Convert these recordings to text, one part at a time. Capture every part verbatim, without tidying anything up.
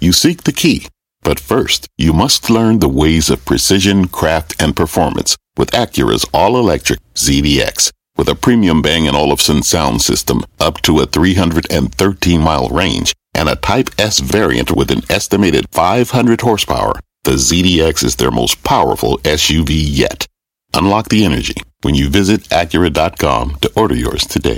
You seek the key. But first, you must learn the ways of precision, craft, and performance with Acura's all-electric Z D X. With a premium Bang and Olufsen sound system up to a three hundred thirteen mile range and a Type S variant with an estimated five hundred horsepower, the Z D X is their most powerful S U V yet. Unlock the energy when you visit Acura dot com to order yours today.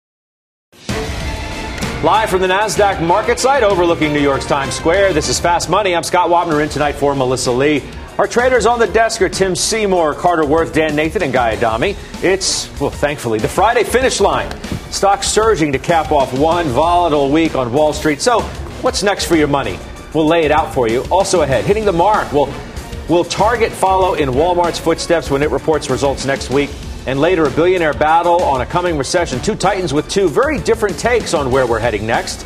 Live from the NASDAQ market site overlooking New York's Times Square, this is Fast Money. I'm Scott Wapner in tonight for Melissa Lee. Our traders on the desk are Tim Seymour, Carter Worth, Dan Nathan, and Guy Adami. It's, well, thankfully, the Friday finish line. Stocks surging to cap off one volatile week on Wall Street. So what's next for your money? We'll lay it out for you. Also ahead, hitting the mark. Will, will Target follow in Walmart's footsteps when it reports results next week? And later, a billionaire battle on a coming recession. Two titans with two very different takes on where we're heading next.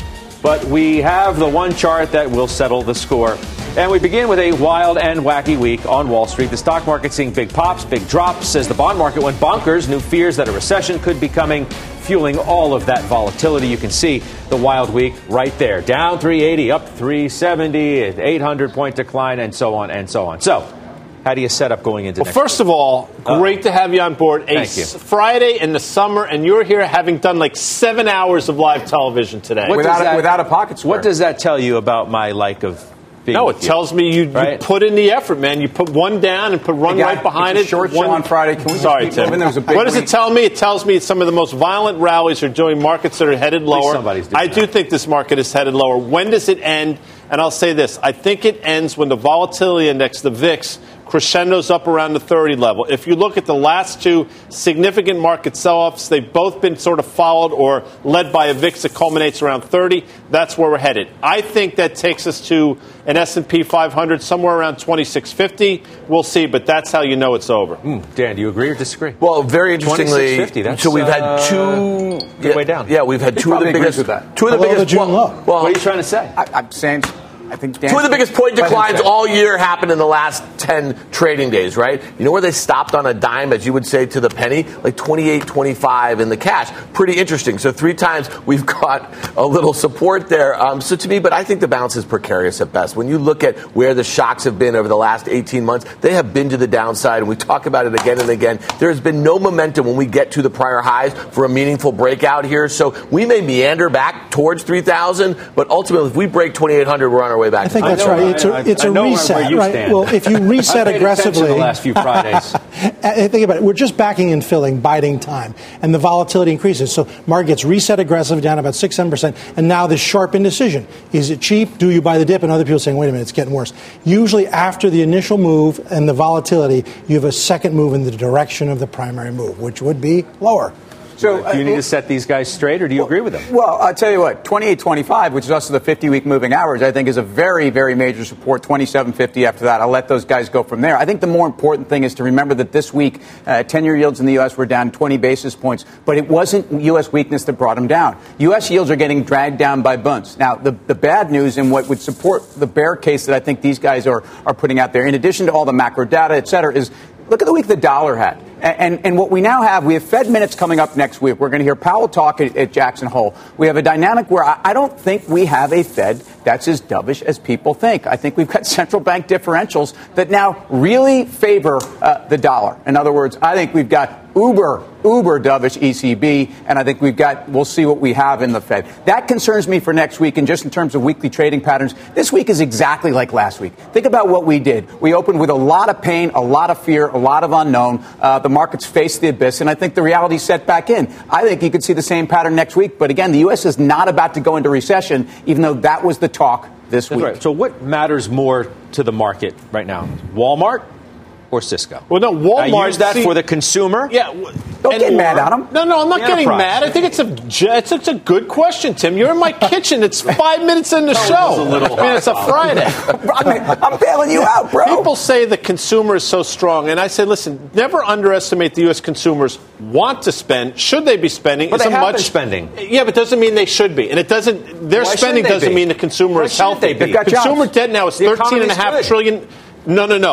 But we have the one chart that will settle the score. And we begin with a wild and wacky week on Wall Street. The stock market seeing big pops, big drops as the bond market went bonkers. New fears that a recession could be coming, fueling all of that volatility. You can see the wild week right there. Down three eighty, up three seventy, eight hundred point decline, and so on and so on. So how do you set up going into well, next first week? of all, great uh, to have you on board. A thank you. Friday in the summer, and you're here having done like seven hours of live television today. Without, that, a, without a pocket square. What does that tell you about my like of being No, it with you? tells me you, right? you put in the effort, man. You put one down and put one Hey, guy, right behind it's it. a short one, show on Friday. Can we sorry, just keep Tim. moving? There was a big what does week. it tell me? It tells me some of the most violent rallies are doing markets that are headed lower. somebody's doing I do that. think this market is headed lower. When does it end? And I'll say this. I think it ends when the volatility index, the V I X, crescendos up around the thirty level. If you look at the last two significant market sell-offs, they've both been sort of followed or led by a V I X that culminates around thirty. That's where we're headed. I think that takes us to an S and P five hundred somewhere around twenty-six fifty. We'll see, but that's how you know it's over. Mm, Dan, do you agree or disagree? Well, very interestingly, twenty-six fifty, that's, so we've had uh, two good yeah, way down. Yeah, we've had He two of the probably agrees biggest with that. two of the Below biggest the June well, low. well, What are you trying to say? I, I'm saying, I think Dan, two of the biggest point declines President all year happened in the last ten trading days, right? You know where they stopped on a dime, as you would say, to the penny? Like twenty-eight twenty-five in the cash. Pretty interesting. So three times we've got a little support there. Um, so to me, but I think the bounce is precarious at best. When you look at where the shocks have been over the last eighteen months, they have been to the downside, and we talk about it again and again. There has been no momentum when we get to the prior highs for a meaningful breakout here. So we may meander back towards three thousand, but ultimately, if we break twenty-eight hundred, we're on our way back. I think I that's know, right. It's a, I- it's I a know where- reset, where you right? stand. Well, if you reset I've paid aggressively, attention the last few Fridays. I think about it. We're just backing and filling, biding time, and the volatility increases. So market gets reset aggressive, down about six, seven percent, and now this sharp indecision: is it cheap? Do you buy the dip? And other people saying, "Wait a minute, it's getting worse." Usually, after the initial move and the volatility, you have a second move in the direction of the primary move, which would be lower. So, Do you need uh, to set these guys straight, or do you agree with them? Well, I'll tell you what, twenty-eight twenty-five, which is also the fifty-week moving average, I think is a very, very major support. twenty-seven fifty after that. I'll let those guys go from there. I think the more important thing is to remember that this week, uh, ten-year yields in the U S were down twenty basis points, but it wasn't U S weakness that brought them down. U S yields are getting dragged down by bunts. Now, the, the bad news and what would support the bear case that I think these guys are, are putting out there, in addition to all the macro data, et cetera, is look at the week the dollar had. And, and, and what we now have, we have Fed minutes coming up next week. We're going to hear Powell talk at, at Jackson Hole. We have a dynamic where I, I don't think we have a Fed that's as dovish as people think. I think we've got central bank differentials that now really favor uh, the dollar. In other words, I think we've got uber, uber dovish E C B, and I think we've got, we'll see what we have in the Fed. That concerns me for next week, and just in terms of weekly trading patterns, this week is exactly like last week. Think about what we did. We opened with a lot of pain, a lot of fear, a lot of unknown. Uh, the markets faced the abyss, and I think the reality set back in. I think you could see the same pattern next week, but again, the U S is not about to go into recession, even though that was the talk this That's week. right. So what matters more to the market right now? Walmart or Cisco? Well, no, Walmart. I use that see, for the consumer. Yeah. w- Don't and- get mad at them. No, no, I'm not The getting enterprise. mad. I think it's a ju- it's, it's a good question, Tim. You're in my kitchen. It's five minutes in the was show. a little I mean, it's a Friday. I mean, I'm bailing you out, bro. People say the consumer is so strong, and I say, listen, never underestimate the U S consumers want to spend. Should they be spending? But It's they a have much, been spending. Yeah, but it doesn't mean they should be, and it doesn't. Their Why spending shouldn't they doesn't be? mean the consumer Why is shouldn't healthy. they be? They've got Consumer jobs. debt now is The thirteen and a economy's half good. trillion. No, no, no.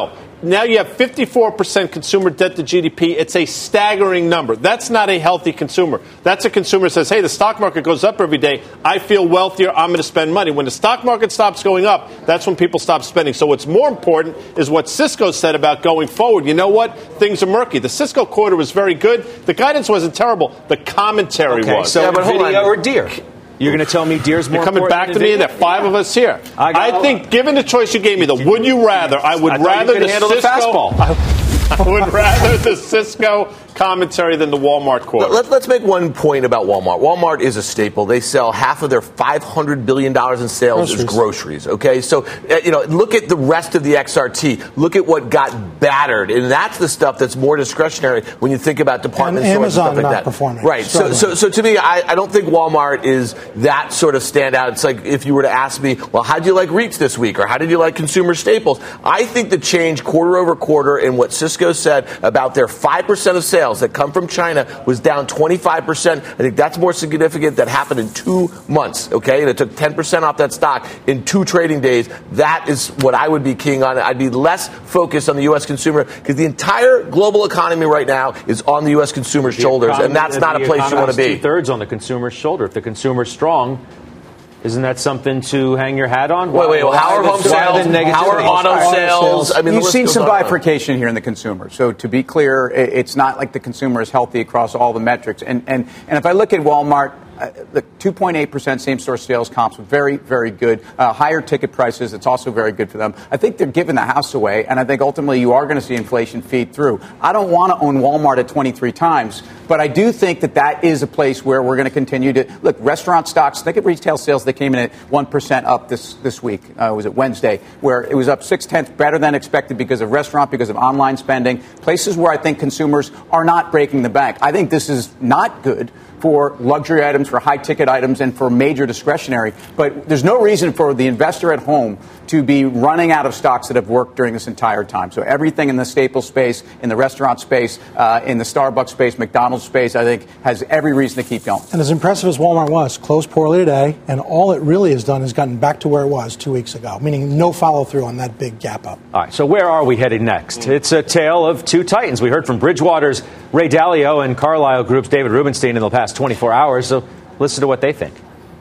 now you have fifty-four percent consumer debt to G D P. It's a staggering number. That's not a healthy consumer. That's a consumer that says, hey, the stock market goes up every day. I feel wealthier. I'm going to spend money. When the stock market stops going up, that's when people stop spending. So what's more important is what Cisco said about going forward. You know what? Things are murky. The Cisco quarter was very good. The guidance wasn't terrible. The commentary okay, was. So yeah, but Nvidia or Deere? You're going to tell me Deere's more You're coming back to me. There are five of us here. I, I think, given the choice you gave me, the would you rather, I would I rather the handle Cisco. The fastball. I, I would rather the Cisco commentary than the Walmart quarter. Let, let's make one point about Walmart. Walmart is a staple. They sell half of their five hundred billion dollars in sales groceries. as groceries. Okay, so uh, you know, look at the rest of the X R T. Look at what got battered, and that's the stuff that's more discretionary when you think about department and stores Amazon and stuff like not that. Performing. Right. So, so, so to me, I, I don't think Walmart is that sort of standout. It's like if you were to ask me, well, how did you like REITs this week, or how did you like consumer staples? I think the change quarter over quarter in what Cisco said about their five percent of sales that come from China was down twenty-five percent. I think that's more significant. That happened in two months, okay? And it took ten percent off that stock in two trading days. That is what I would be keying on. I'd be less focused on the U S consumer because the entire global economy right now is on the U S consumer's the shoulders, economy, and that's not a place you want to be. Two-thirds on the consumer's shoulder. If the consumer's strong, isn't that something to hang your hat on? Wait, wait, well, how are home sales? How are auto sales? I mean, you've seen some bifurcation here in the consumer. So to be clear, it's not like the consumer is healthy across all the metrics. And and and if I look at Walmart, Uh, the two point eight percent same-store sales comps were very, very good. Uh, higher ticket prices, it's also very good for them. I think they're giving the house away, and I think ultimately you are going to see inflation feed through. I don't want to own Walmart at twenty-three times, but I do think that that is a place where we're going to continue to – look, restaurant stocks, think of retail sales. They came in at one percent up this, this week. Uh, was it Wednesday, where it was up six-tenths better than expected because of restaurant, because of online spending, places where I think consumers are not breaking the bank. I think this is not good for luxury items, for high-ticket items, and for major discretionary. But there's no reason for the investor at home to be running out of stocks that have worked during this entire time. So everything in the staple space, in the restaurant space, uh, in the Starbucks space, McDonald's space, I think has every reason to keep going. And as impressive as Walmart was, closed poorly today, and all it really has done is gotten back to where it was two weeks ago, meaning no follow-through on that big gap up. All right, so where are we headed next? It's a tale of two titans. We heard from Bridgewater's Ray Dalio and Carlyle Group's David Rubenstein in the past twenty-four hours, so listen to what they think.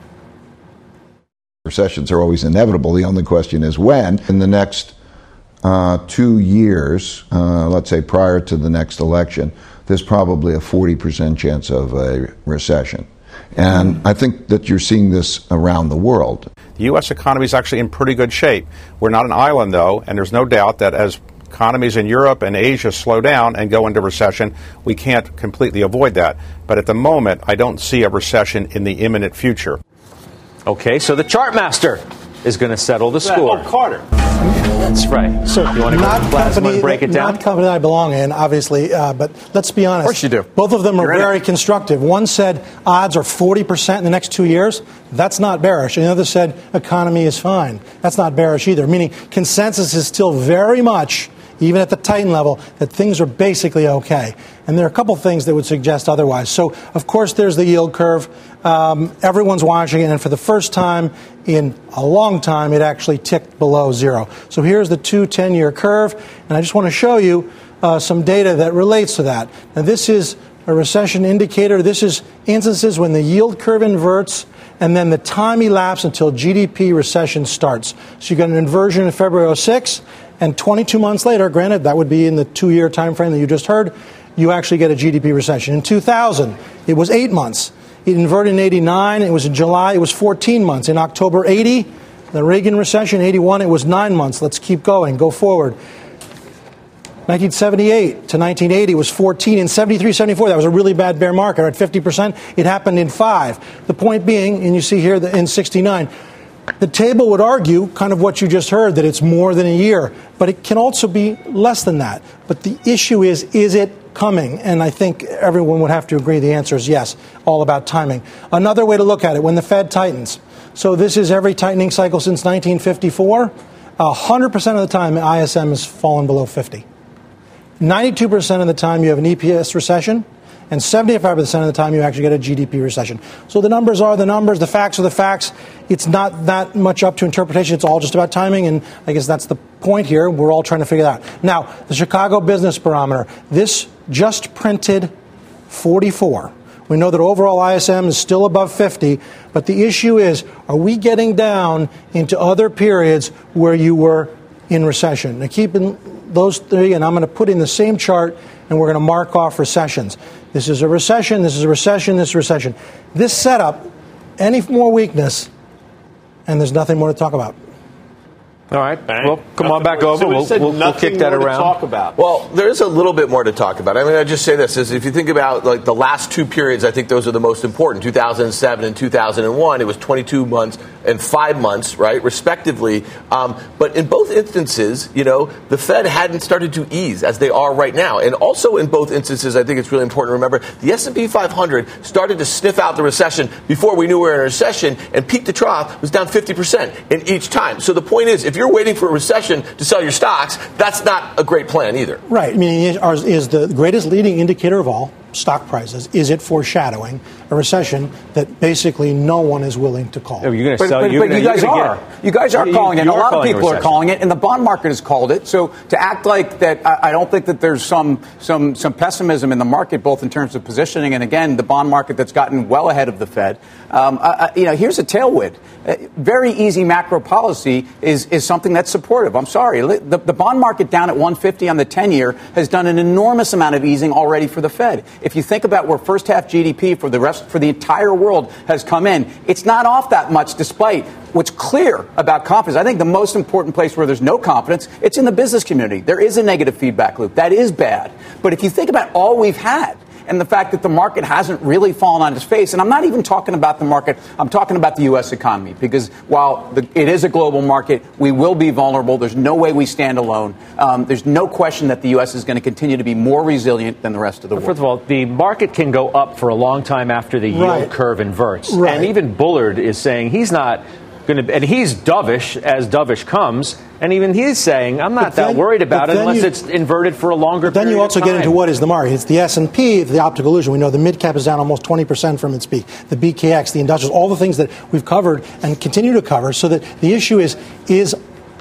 Recessions are always inevitable. The only question is when. In the next uh, two years, uh, let's say prior to the next election, there's probably a forty percent chance of a recession. And I think that you're seeing this around the world. The U S economy is actually in pretty good shape. We're not an island, though, and there's no doubt that as economies in Europe and Asia slow down and go into recession, we can't completely avoid that. But at the moment, I don't see a recession in the imminent future. Okay, so the chart master is going to settle the score. Oh, Carter. That's right. So you want to not go to plasma company, and break it down? Not company I belong in, obviously, uh, but let's be honest. Of course you do. Both of them are You're very constructive. One said odds are forty percent in the next two years. That's not bearish. And the other said economy is fine. That's not bearish either, meaning consensus is still very much, even at the Titan level, that things are basically okay. And there are a couple things that would suggest otherwise. So, of course, there's the yield curve. Um, everyone's watching it, and for the first time in a long time, it actually ticked below zero. So here's the two ten-year curve, and I just want to show you uh, some data that relates to that. Now, this is a recession indicator. This is instances when the yield curve inverts, and then the time elapsed until G D P recession starts. So you got an inversion in February oh six, and twenty-two months later, granted, that would be in the two-year time frame that you just heard, you actually get a G D P recession. In two thousand, it was eight months. It inverted in eighty-nine. It was in July. It was fourteen months. In October eighty, the Reagan recession, eighty-one, it was nine months. Let's keep going. Go forward. nineteen seventy-eight to nineteen eighty was fourteen. In seventy-three, seventy-four, that was a really bad bear market at fifty percent. It happened in five. The point being, and you see here that in sixty-nine, the table would argue kind of what you just heard, that it's more than a year, but it can also be less than that. But the issue is, is it coming? And I think everyone would have to agree the answer is yes, all about timing. Another way to look at it, when the Fed tightens. So this is every tightening cycle since nineteen fifty-four. one hundred percent of the time, I S M has fallen below fifty. ninety-two percent of the time, you have an E P S recession. and seventy-five percent of the time you actually get a G D P recession. So the numbers are the numbers, the facts are the facts. It's not that much up to interpretation. It's all just about timing, and I guess that's the point here. We're all trying to figure that out. Now, the Chicago Business Barometer, this just printed forty-four. We know that overall I S M is still above fifty, but the issue is, are we getting down into other periods where you were in recession? Now, keep in those three, and I'm going to put in the same chart, and we're going to mark off recessions. This is a recession, this is a recession, this is a recession. This setup, any more weakness, and there's nothing more to talk about. All right. Bang. Well, come Nothing on back more- over. so we We'll, said we'll, we'll nothing kick that more to around. talk about. Well, there's a little bit more to talk about. I mean, I just say this is if you think about like the last two periods, I think those are the most important. two thousand seven and two thousand one, it was twenty-two months and five months, right, respectively. Um, but in both instances, you know, the Fed hadn't started to ease as they are right now. And also in both instances, I think it's really important to remember the S and P five hundred started to sniff out the recession before we knew we were in a recession, and peak to trough was down fifty percent in each time. So the point is, if you're waiting for a recession to sell your stocks, that's not a great plan either. Right. I mean, is, is the greatest leading indicator of all stock prices, is it foreshadowing a recession that basically no one is willing to call? Oh, you're going to But, sell. but, you're but gonna, you guys you're gonna are. get, You guys are you, calling it. you A are lot of calling people a are recession. calling it, and the bond market has called it. So to act like that, I, I don't think that there's some some some pessimism in the market, both in terms of positioning and again the bond market that's gotten well ahead of the Fed. Um, I, I, you know, here's a tailwind. Uh, very easy macro policy is is something that's supportive. I'm sorry, the, the bond market down at one fifty on the ten-year has done an enormous amount of easing already for the Fed. If you think about where first half G D P for the rest for the entire world has come in, it's not off that much despite what's clear about confidence. I think the most important place where there's no confidence, it's in the business community. There is a negative feedback loop. That is bad. But if you think about all we've had, and the fact that the market hasn't really fallen on its face. And I'm not even talking about the market. I'm talking about the U S economy, because while the, it is a global market, we will be vulnerable. There's no way we stand alone. Um, there's no question that the U S is going to continue to be more resilient than the rest of the world. First of all, the market can go up for a long time after the yield Right. curve inverts. Right. And even Bullard is saying he's not going to, and he's dovish as dovish comes, and even he's saying, I'm not But then- that worried about but it then unless you- it's inverted for a longer Then period you also of get time. into what is the market. It's the S and P, the optical illusion. We know the mid cap is down almost twenty percent from its peak. The B K X, the industrials, all the things that we've covered and continue to cover. So that the issue is, is,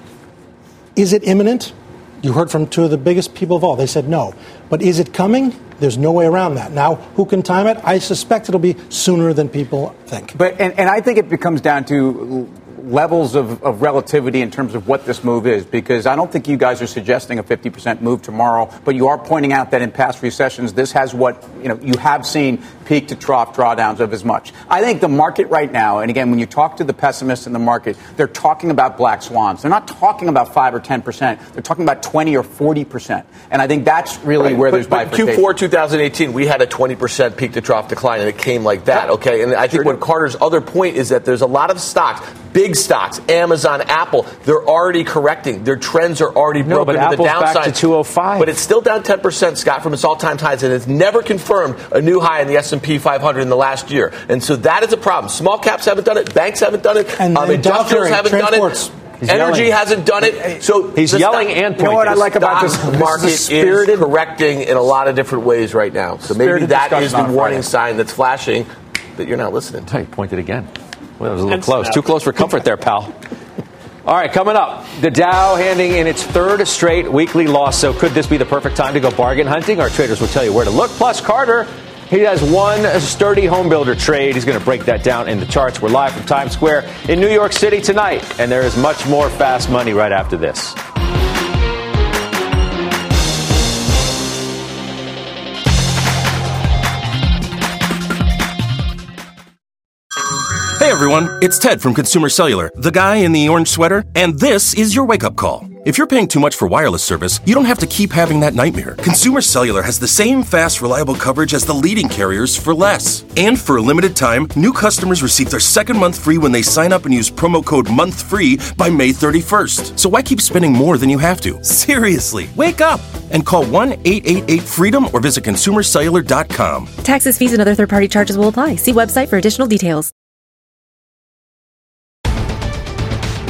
is it imminent? You heard from two of the biggest people of all. They said no. But is it coming? There's no way around that. Now, who can time it? I suspect it'll be sooner than people think. But and, and I think it becomes down to levels of, of relativity in terms of what this move is, because I don't think you guys are suggesting a fifty percent move tomorrow, but you are pointing out that in past recessions, this has what, you know, you have seen peak to trough drawdowns of as much. I think the market right now, and again, when you talk to the pessimists in the market, they're talking about black swans. They're not talking about five or ten percent. They're talking about twenty or forty percent. And I think that's really Right. where but, there's but bifurcation. Q four twenty eighteen, we had a twenty percent peak to trough decline, and it came like that, okay? And I think what Carter's other point is that there's a lot of stocks, big stocks, Amazon, Apple, they're already correcting. Their trends are already No, broken but to Apple's the downside. back to two oh five. But it's still down ten percent, Scott, from its all-time highs, and it's never confirmed a new high in the S and P five hundred in the last year. And so that is a problem. Small caps haven't done it. Banks haven't done it. And- um, and Dow industrials Jones, haven't done transports. it. He's Energy yelling. hasn't done it. So He's the yelling stock- and You know what I pointing. like about this? stock This is a market spirited- is correcting in a lot of different ways right now. So maybe Spirited that is discussion the on warning Friday. sign that's flashing that you're not listening. Hey, pointed again. Well, that was a little And close. snap. Too close for comfort there, pal. All right, coming up, the Dow handing in its third straight weekly loss. So could this be the perfect time to go bargain hunting? Our traders will tell you where to look. Plus, Carter, he has one sturdy home builder trade. He's going to break that down in the charts. We're live from Times Square in New York City tonight, and there is much more fast money right after this. Hey everyone, it's Ted from Consumer Cellular, the guy in the orange sweater, and this is your wake-up call. If you're paying too much for wireless service, you don't have to keep having that nightmare. Consumer Cellular has the same fast, reliable coverage as the leading carriers for less. And for a limited time, new customers receive their second month free when they sign up and use promo code MONTHFREE by May thirty-first. So why keep spending more than you have to? Seriously, wake up and call one eight eight eight FREEDOM or visit consumer cellular dot com. Taxes, fees, and other third-party charges will apply. See website for additional details.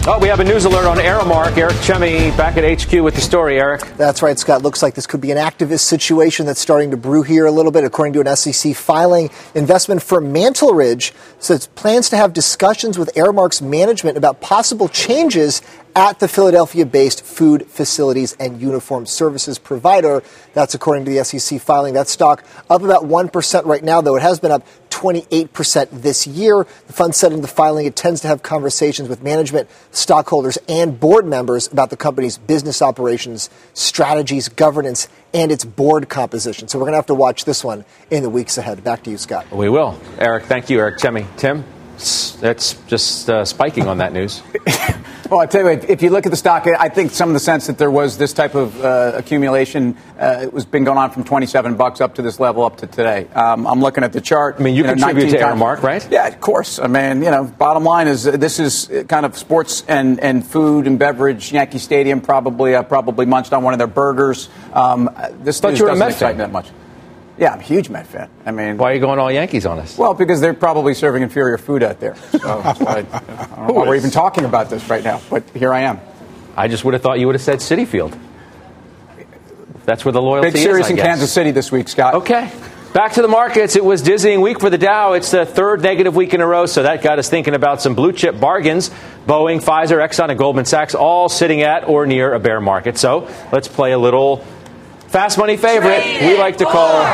Oh, we have a news alert on Aramark. Eric Chemi back at H Q with the story, Eric. That's right, Scott. Looks like this could be an activist situation that's starting to brew here a little bit. According to an S E C filing, investment firm Mantle Ridge says it plans to have discussions with Aramark's management about possible changes at the Philadelphia-based food facilities and uniform services provider. That's according to the S E C filing. That stock up about one percent right now, though it has been up twenty-eight percent this year. The fund said in the filing it tends to have conversations with management, stockholders, and board members about the company's business operations, strategies, governance, and its board composition. So we're going to have to watch this one in the weeks ahead. Back to you, Scott. We will. Eric, thank you, Eric Chemi. Tim, that's just uh, spiking on that news. Well, I tell you what, if you look at the stock, I think some of the sense that there was this type of uh, accumulation, uh, it was been going on from twenty-seven bucks up to this level up to today. Um, I'm looking at the chart. I mean, you, you contribute know, to Aramark, right? Yeah, of course. I mean, you know, bottom line is uh, this is kind of sports and, and food and beverage. Yankee Stadium probably uh, probably munched on one of their burgers. Um, this Thought news you were a doesn't Met excite fan. that much. Yeah, I'm a huge Met fan. I mean, why are you going all Yankees on us? Well, because they're probably serving inferior food out there. So that's why I, I don't know why we're even talking about this right now, but here I am. I just would have thought you would have said Citi Field. That's where the loyalty is. Big series I in guess. Kansas City this week, Scott. Okay. Back to the markets. It was dizzying week for the Dow. It's the third negative week in a row, so that got us thinking about some blue chip bargains. Boeing, Pfizer, Exxon, and Goldman Sachs all sitting at or near a bear market. So let's play a little fast money favorite we like to call.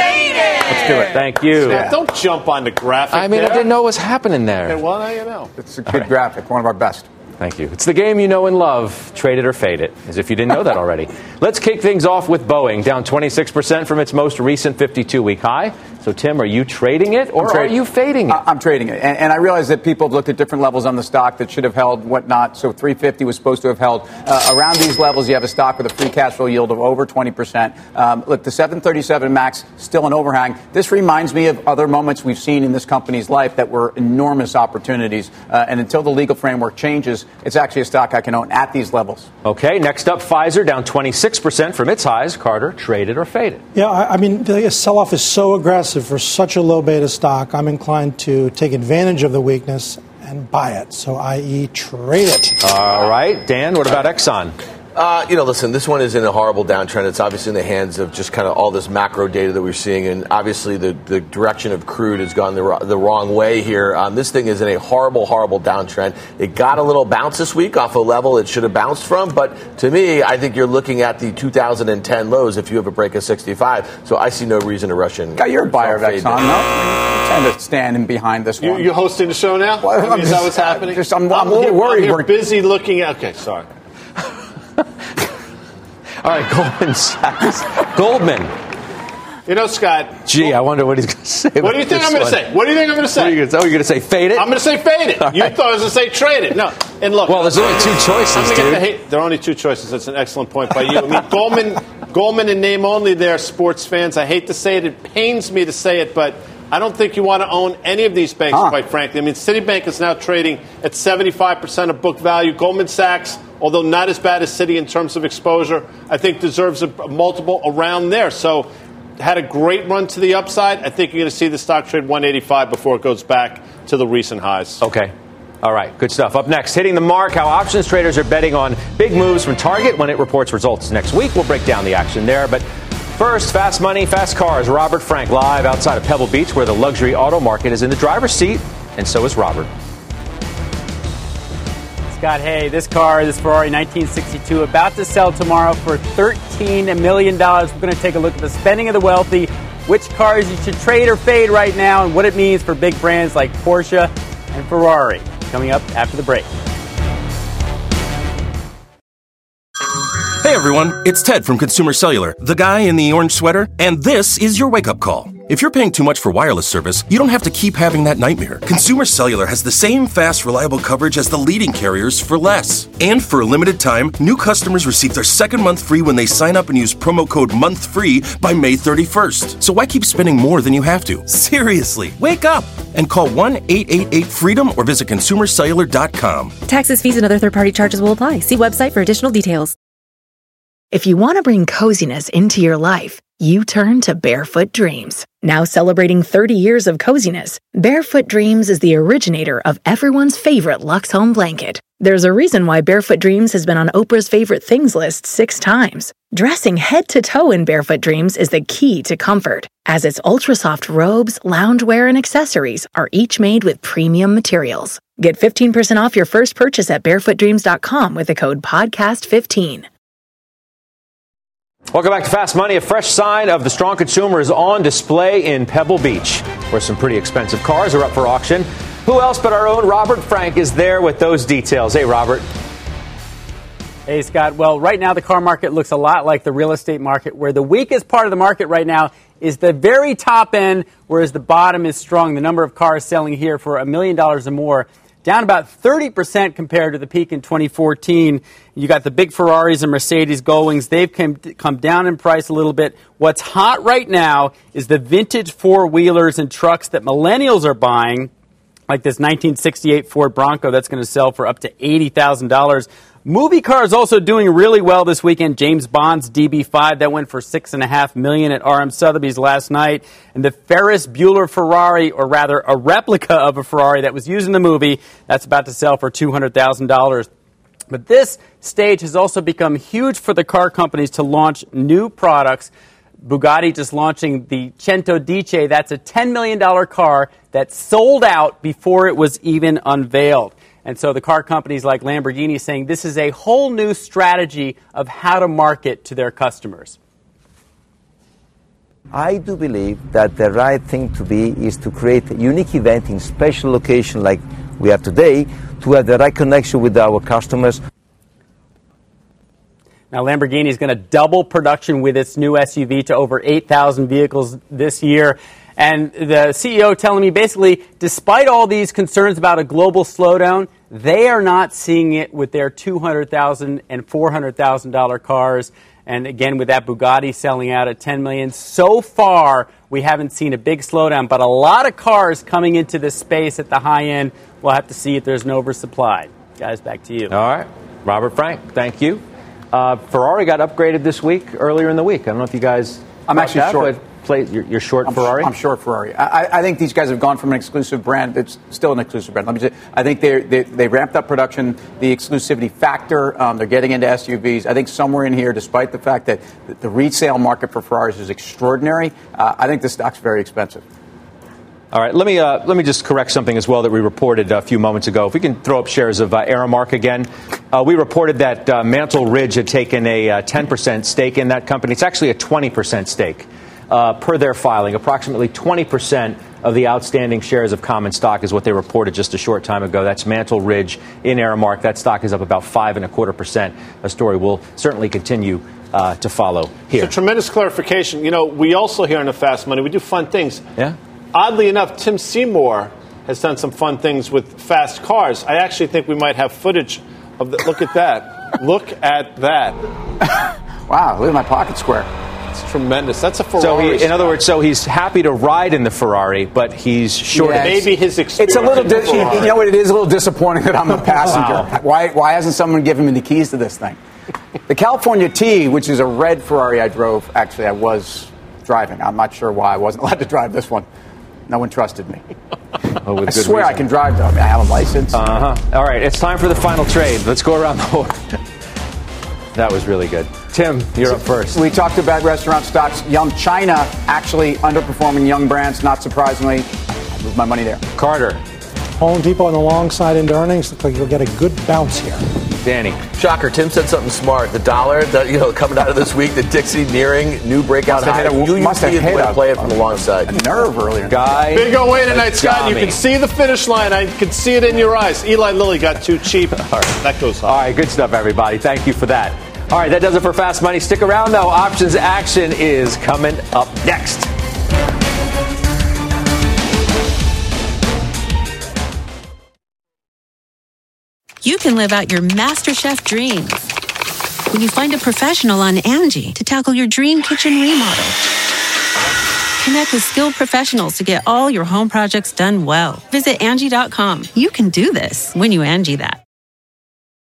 Let's do it. Thank you. Yeah. Don't jump on the graphic. I mean, there. I didn't know what was happening there. Okay, well, now you know. It's a good right. graphic, one of our best. Thank you. It's the game you know and love. Trade it or fade it, as if you didn't know that already. Let's kick things off with Boeing, down twenty-six percent from its most recent fifty-two week high. So, Tim, are you trading it or are you fading it? I'm trading it. And, and I realize that people have looked at different levels on the stock that should have held whatnot. So three fifty was supposed to have held. Uh, around these levels, you have a stock with a free cash flow yield of over twenty percent. Um, look, the seven thirty-seven MAX, still an overhang. This reminds me of other moments we've seen in this company's life that were enormous opportunities. Uh, and until the legal framework changes, it's actually a stock I can own at these levels. Okay, next up, Pfizer, down twenty-six percent from its highs. Carter, trade it or fade it? Yeah, I, I mean, the sell-off is so aggressive for such a low beta stock. I'm inclined to take advantage of the weakness and buy it. So, that is trade it. All right. Dan, what about Exxon? Uh, you know, listen, this one is in a horrible downtrend. It's obviously in the hands of just kind of all this macro data that we're seeing. And obviously the, the direction of crude has gone the, the wrong way here. Um, this thing is in a horrible, horrible downtrend. It got a little bounce this week off a level it should have bounced from. But to me, I think you're looking at the two thousand ten lows if you have a break of sixty-five. So I see no reason to rush in. Got your buyer of Exxon, no? I tend to stand in behind this one. You, you're hosting the show now? Well, I mean, is that what's happening? Just, I'm, I'm, I'm a little here, worried. I'm here We're busy looking at... Okay, sorry. All right, Goldman Sachs. Goldman. You know, Scott. Gee, I wonder what he's going to say. What do you think I'm going to say? What do you think I'm going to say? What are you going to say? Oh, you're going to say fade it? I'm going to say fade it. All You right. thought I was going to say trade it. No. And look. Well, there's only two choices, I'm gonna get dude. the hate. There are only two choices. That's an excellent point by you. I mean, Goldman, Goldman in name only, they're sports fans. I hate to say it. It pains me to say it, but I don't think you want to own any of these banks, huh. quite frankly. I mean, Citibank is now trading at seventy-five percent of book value. Goldman Sachs, although not as bad as Citi in terms of exposure, I think deserves a multiple around there. So had a great run to the upside. I think you're going to see the stock trade one eighty-five before it goes back to the recent highs. Okay. All right. Good stuff. Up next, hitting the mark, how options traders are betting on big moves from Target when it reports results next week. We'll break down the action there. But first, fast money, fast cars. Robert Frank live outside of Pebble Beach, where the luxury auto market is in the driver's seat. And so is Robert. Scott, hey, this car, this Ferrari nineteen sixty-two, about to sell tomorrow for thirteen million dollars. We're going to take a look at the spending of the wealthy, which cars you should trade or fade right now, and what it means for big brands like Porsche and Ferrari. Coming up after the break. Hey everyone, it's Ted from Consumer Cellular, the guy in the orange sweater, and this is your wake-up call. If you're paying too much for wireless service, you don't have to keep having that nightmare. Consumer Cellular has the same fast, reliable coverage as the leading carriers for less. And for a limited time, new customers receive their second month free when they sign up and use promo code MONTHFREE by May thirty-first. So why keep spending more than you have to? Seriously, wake up and call one eight eight eight FREEDOM or visit consumer cellular dot com. Taxes, fees, and other third-party charges will apply. See website for additional details. If you want to bring coziness into your life, you turn to Barefoot Dreams. Now celebrating thirty years of coziness, Barefoot Dreams is the originator of everyone's favorite Lux Home blanket. There's a reason why Barefoot Dreams has been on Oprah's favorite things list six times. Dressing head to toe in Barefoot Dreams is the key to comfort, as its ultra-soft robes, loungewear, and accessories are each made with premium materials. Get fifteen percent off your first purchase at barefoot dreams dot com with the code podcast fifteen. Welcome back to Fast Money. A fresh sign of the strong consumer is on display in Pebble Beach, where some pretty expensive cars are up for auction. Who else but our own Robert Frank is there with those details? Hey, Robert. Hey, Scott. Well, right now the car market looks a lot like the real estate market, where the weakest part of the market right now is the very top end, whereas the bottom is strong. The number of cars selling here for a million dollars or more, down about thirty percent compared to the peak in twenty fourteen. You got the big Ferraris and Mercedes Goldwings. They've come, come down in price a little bit. What's hot right now is the vintage four-wheelers and trucks that millennials are buying, like this nineteen sixty-eight Ford Bronco that's going to sell for up to eighty thousand dollars. Movie cars also doing really well this weekend. James Bond's D B five, that went for six point five million dollars at R M Sotheby's last night. And the Ferris Bueller Ferrari, or rather a replica of a Ferrari that was used in the movie, that's about to sell for two hundred thousand dollars. But this stage has also become huge for the car companies to launch new products. Bugatti just launching the Cento Dice. That's a ten million dollars car that sold out before it was even unveiled. And so the car companies like Lamborghini saying this is a whole new strategy of how to market to their customers. I do believe that the right thing to be is to create a unique event in special location like we have today to have the right connection with our customers. Now, Lamborghini is going to double production with its new S U V to over eight thousand vehicles this year. And the C E O telling me basically, despite all these concerns about a global slowdown, they are not seeing it with their two hundred thousand dollars and four hundred thousand dollars cars. And again, with that Bugatti selling out at ten million dollars, so far we haven't seen a big slowdown. But a lot of cars coming into this space at the high end. We'll have to see if there's an oversupply. Guys, back to you. All right. Robert Frank, thank you. Uh, Ferrari got upgraded this week, earlier in the week. I don't know if you guys... I'm actually that, short. Play, you're, you're short I'm Ferrari? Sh- I'm short Ferrari. I, I think these guys have gone from an exclusive brand. It's still an exclusive brand. Let me say, I think they they ramped up production, the exclusivity factor. Um, they're getting into S U Vs. I think somewhere in here, despite the fact that the resale market for Ferraris is extraordinary, uh, I think the stock's very expensive. All right, let me uh, let me just correct something as well that we reported a few moments ago. If we can throw up shares of uh, Aramark again. Uh, we reported that uh, Mantle Ridge had taken a uh, ten percent stake in that company. It's actually a twenty percent stake. Uh, per their filing, approximately twenty percent of the outstanding shares of common stock is what they reported just a short time ago. That's Mantle Ridge in Aramark. That stock is up about five and a quarter percent. A story we'll certainly continue uh, to follow here. So tremendous clarification. You know, we also here on the Fast Money, we do fun things. Yeah. Oddly enough, Tim Seymour has done some fun things with fast cars. I actually think we might have footage of the, look at that. Look at that. Wow, look at my pocket square. It's tremendous. That's a Ferrari. So he, in other words, so he's happy to ride in the Ferrari, but he's short. Yeah, maybe his experience. It's a little. Di- you know what? It is a little disappointing that I'm a passenger. Wow. Why? Why hasn't someone given me the keys to this thing? The California T, which is a red Ferrari I drove. Actually, I was driving. I'm not sure why I wasn't allowed to drive this one. No one trusted me. Oh, with I good swear reason. I can drive, though. I, mean, I have a license. Uh huh. All right, it's time for the final trade. Let's go around the horn. That was really good. Tim, you're so up first. We talked about restaurant stocks. Young China actually underperforming young brands, not surprisingly. I move my money there. Carter. Home Depot on the long side into earnings. Looks like you'll get a good bounce here. Danny. Shocker. Tim said something smart. The dollar, the, you know, coming out of this week, the Dixie nearing new breakout high. You, you must see have it hit when a, play it from the long side. A nerve earlier. Guy. Big away tonight, Scott. You can see the finish line. I can see it in your eyes. Eli Lilly got too cheap. All right, that goes high. All right, good stuff, everybody. Thank you for that. All right, that does it for Fast Money. Stick around, though. Options action is coming up next. You can live out your MasterChef dreams when you find a professional on Angie to tackle your dream kitchen remodel. Connect with skilled professionals to get all your home projects done well. Visit Angie dot com. You can do this when you Angie that.